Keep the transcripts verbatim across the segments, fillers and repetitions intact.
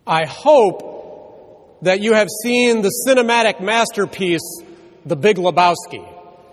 I hope that you have seen the cinematic masterpiece, The Big Lebowski.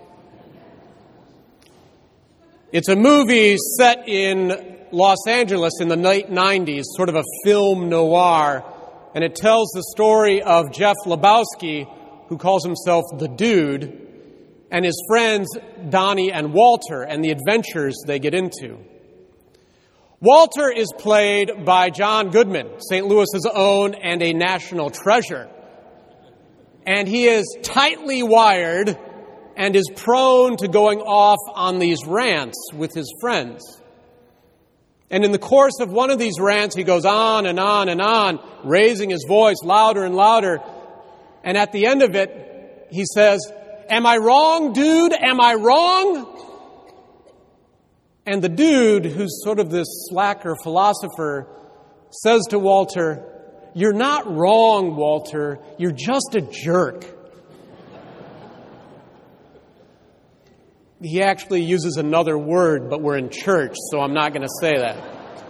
It's a movie set in Los Angeles in the late nineties, sort of a film noir, and it tells the story of Jeff Lebowski, who calls himself the Dude, and his friends Donnie and Walter, and the adventures they get into. Walter is played by John Goodman, Saint Louis's own and a national treasure. And he is tightly wired and is prone to going off on these rants with his friends. And in the course of one of these rants, he goes on and on and on, raising his voice louder and louder. And at the end of it, he says, "Am I wrong, dude? Am I wrong?" And the Dude, who's sort of this slacker philosopher, says to Walter, "You're not wrong, Walter. You're just a jerk." He actually uses another word, but we're in church, so I'm not going to say that.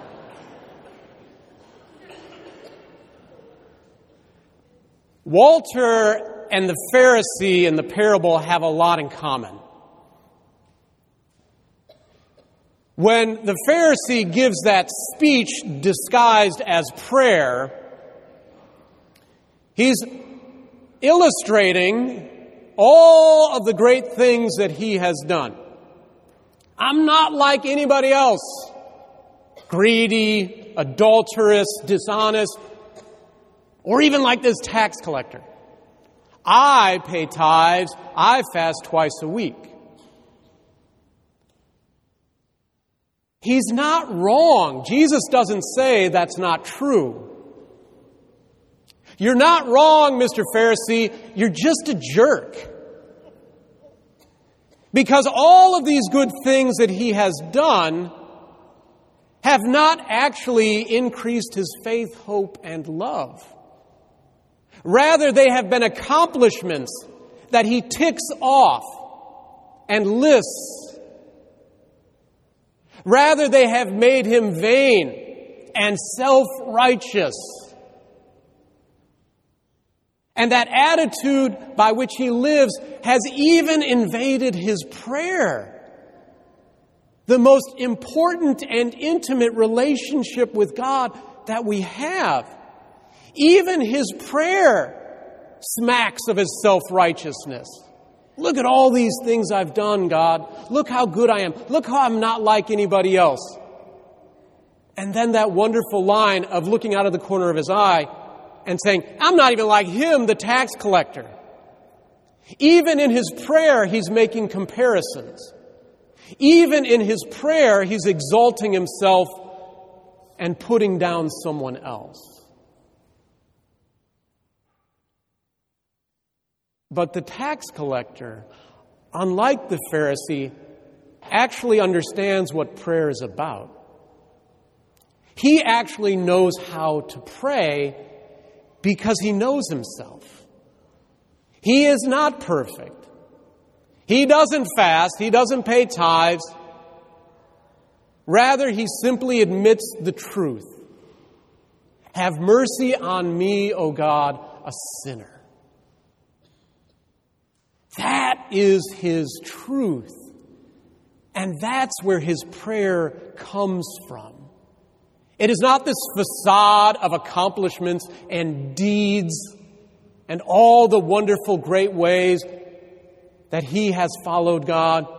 Walter and the Pharisee in the parable have a lot in common. When the Pharisee gives that speech disguised as prayer, he's illustrating all of the great things that he has done. I'm not like anybody else. Greedy, adulterous, dishonest, or even like this tax collector. I pay tithes. I fast twice a week. He's not wrong. Jesus doesn't say that's not true. You're not wrong, Mister Pharisee. You're just a jerk. Because all of these good things that he has done have not actually increased his faith, hope, and love. Rather, they have been accomplishments that he ticks off and lists. Rather, they have made him vain and self-righteous. And that attitude by which he lives has even invaded his prayer. The most important and intimate relationship with God that we have. Even his prayer smacks of his self-righteousness. Look at all these things I've done, God. Look how good I am. Look how I'm not like anybody else. And then that wonderful line of looking out of the corner of his eye and saying, I'm not even like him, the tax collector. Even in his prayer, he's making comparisons. Even in his prayer, he's exalting himself and putting down someone else. But the tax collector, unlike the Pharisee, actually understands what prayer is about. He actually knows how to pray because he knows himself. He is not perfect. He doesn't fast. He doesn't pay tithes. Rather, he simply admits the truth. Have mercy on me, O God, a sinner. That is his truth. And that's where his prayer comes from. It is not this facade of accomplishments and deeds and all the wonderful great ways that he has followed God.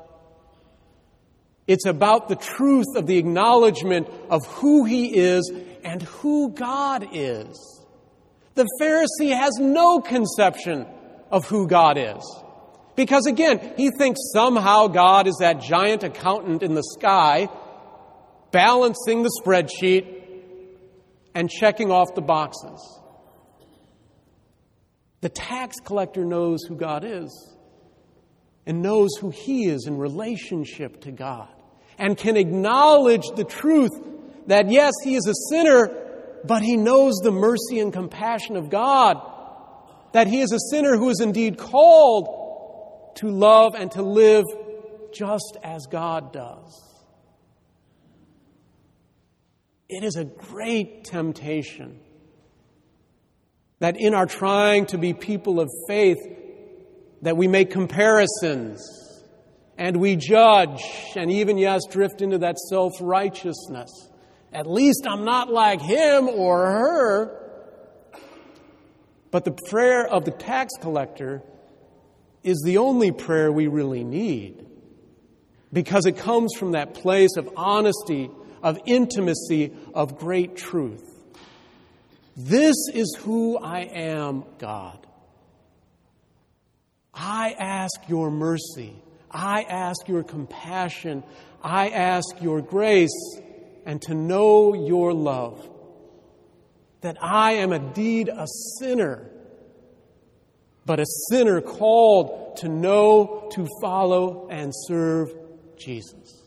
It's about the truth of the acknowledgement of who he is and who God is. The Pharisee has no conception of who God is. Because again, he thinks somehow God is that giant accountant in the sky, balancing the spreadsheet and checking off the boxes. The tax collector knows who God is and knows who he is in relationship to God and can acknowledge the truth that yes, he is a sinner, but he knows the mercy and compassion of God. That he is a sinner who is indeed called to love and to live just as God does. It is a great temptation That in our trying to be people of faith, that we make comparisons and we judge and even, yes, drift into that self-righteousness. At least I'm not like him or her. But the prayer of the tax collector is the only prayer we really need, because it comes from that place of honesty, of intimacy, of great truth. This is who I am, God. I ask your mercy. I ask your compassion. I ask your grace, and to know your love. That I am indeed a sinner, but a sinner called to know, to follow, and serve Jesus.